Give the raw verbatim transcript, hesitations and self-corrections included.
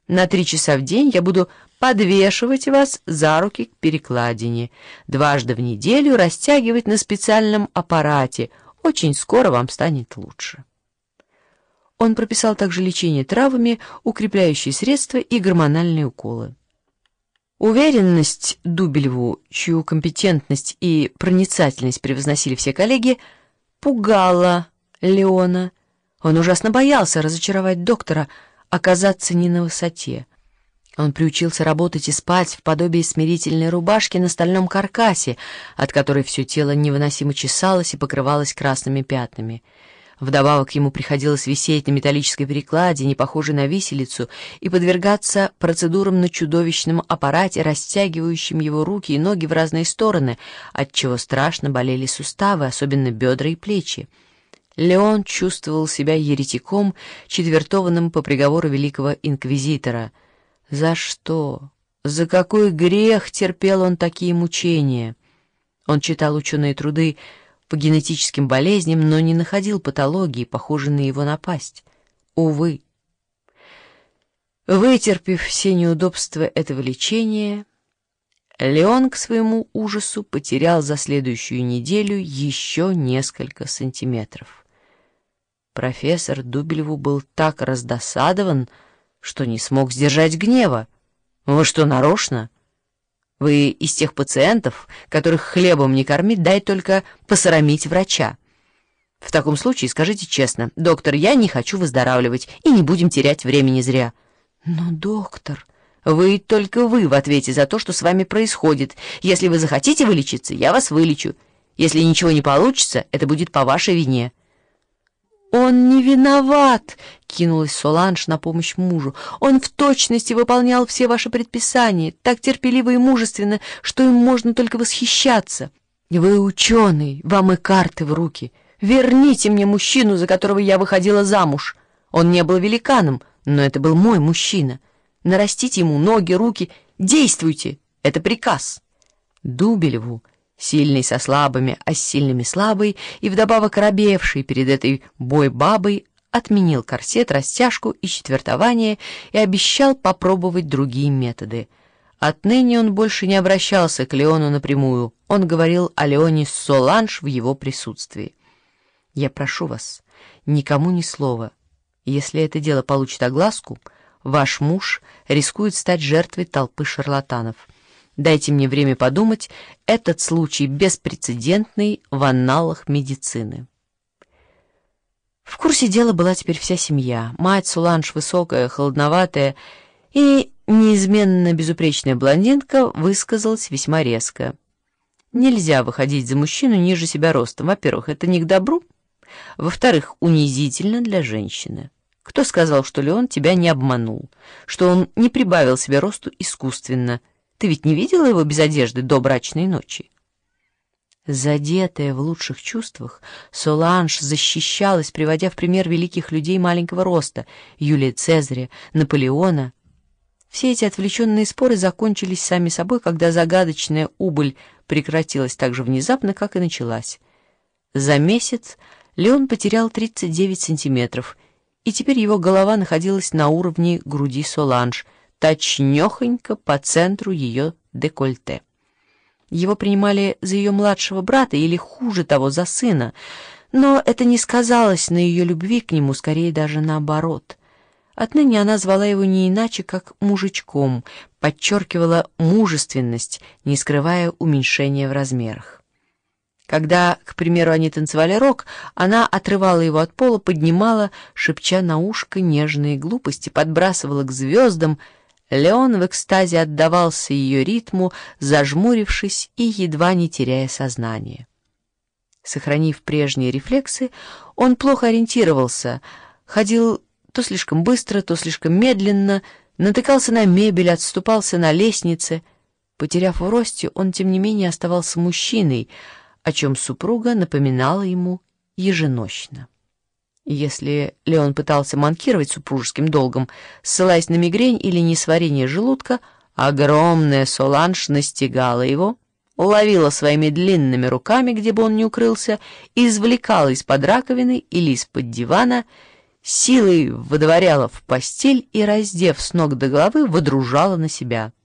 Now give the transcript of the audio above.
На три часа в день я буду подвешивать вас за руки к перекладине, дважды в неделю растягивать на специальном аппарате. Очень скоро вам станет лучше». Он прописал также лечение травами, укрепляющие средства и гормональные уколы. Уверенность Дубелеву, чью компетентность и проницательность превозносили все коллеги, пугала Леона. Он ужасно боялся разочаровать доктора, оказаться не на высоте. Он приучился работать и спать в подобии смирительной рубашки на стальном каркасе, от которой все тело невыносимо чесалось и покрывалось красными пятнами. Вдобавок ему приходилось висеть на металлической перекладине, похожей на виселицу, и подвергаться процедурам на чудовищном аппарате, растягивающем его руки и ноги в разные стороны, отчего страшно болели суставы, особенно бедра и плечи. Леон чувствовал себя еретиком, четвертованным по приговору великого инквизитора. За что? За какой грех терпел он такие мучения? Он читал ученые труды по генетическим болезням, но не находил патологии, похожей на его напасть. Увы. Вытерпев все неудобства этого лечения, Леон к своему ужасу потерял за следующую неделю еще несколько сантиметров. Профессор Дубелеву был так раздосадован, что не смог сдержать гнева. «Вы что, нарочно? Вы из тех пациентов, которых хлебом не кормить, дай только посрамить врача. В таком случае скажите честно: доктор, я не хочу выздоравливать, и не будем терять времени зря». «Но, доктор...» «Вы, только вы в ответе за то, что с вами происходит. Если вы захотите вылечиться, я вас вылечу. Если ничего не получится, это будет по вашей вине». «Он не виноват!» — кинулась Соланж на помощь мужу. «Он в точности выполнял все ваши предписания, так терпеливо и мужественно, что им можно только восхищаться. Вы ученый, вам и карты в руки. Верните мне мужчину, за которого я выходила замуж. Он не был великаном, но это был мой мужчина. Нарастите ему ноги, руки, действуйте, это приказ». Дубелеву, сильный со слабыми, а с сильными слабый, и вдобавок робевший перед этой бой-бабой, отменил корсет, растяжку и четвертование и обещал попробовать другие методы. Отныне он больше не обращался к Леону напрямую, он говорил о Леоне с Соланж в его присутствии. «Я прошу вас, никому ни слова. Если это дело получит огласку, ваш муж рискует стать жертвой толпы шарлатанов. Дайте мне время подумать, этот случай беспрецедентный в анналах медицины». В курсе дела была теперь вся семья. Мать Соланж, высокая, холодноватая и неизменно безупречная блондинка, высказалась весьма резко. «Нельзя выходить за мужчину ниже себя ростом. Во-первых, это не к добру. Во-вторых, унизительно для женщины. Кто сказал, что Леон тебя не обманул, что он не прибавил себе росту искусственно? Ты ведь не видела его без одежды до брачной ночи?» Задетая в лучших чувствах, Соланж защищалась, приводя в пример великих людей маленького роста — Юлия Цезаря, Наполеона. Все эти отвлеченные споры закончились сами собой, когда загадочная убыль прекратилась так же внезапно, как и началась. За месяц Леон потерял тридцать девять сантиметров, и теперь его голова находилась на уровне груди Соланж, точнёхонько по центру ее декольте. Его принимали за ее младшего брата или, хуже того, за сына, но это не сказалось на ее любви к нему, скорее даже наоборот. Отныне она звала его не иначе, как мужичком, подчеркивала мужественность, не скрывая уменьшения в размерах. Когда, к примеру, они танцевали рок, она отрывала его от пола, поднимала, шепча на ушко нежные глупости, подбрасывала к звездам. Леон в экстазе отдавался ее ритму, зажмурившись и едва не теряя сознание. Сохранив прежние рефлексы, он плохо ориентировался, ходил то слишком быстро, то слишком медленно, натыкался на мебель, отступался на лестнице. Потеряв в росте, он, тем не менее, оставался мужчиной, о чем супруга напоминала ему еженочно. Если Леон пытался манкировать супружеским долгом, ссылаясь на мигрень или несварение желудка, огромная Соланж настигала его, ловила своими длинными руками, где бы он ни укрылся, и извлекала из-под раковины или из-под дивана силой выдворяла в постель и, раздев с ног до головы, водружала на себя.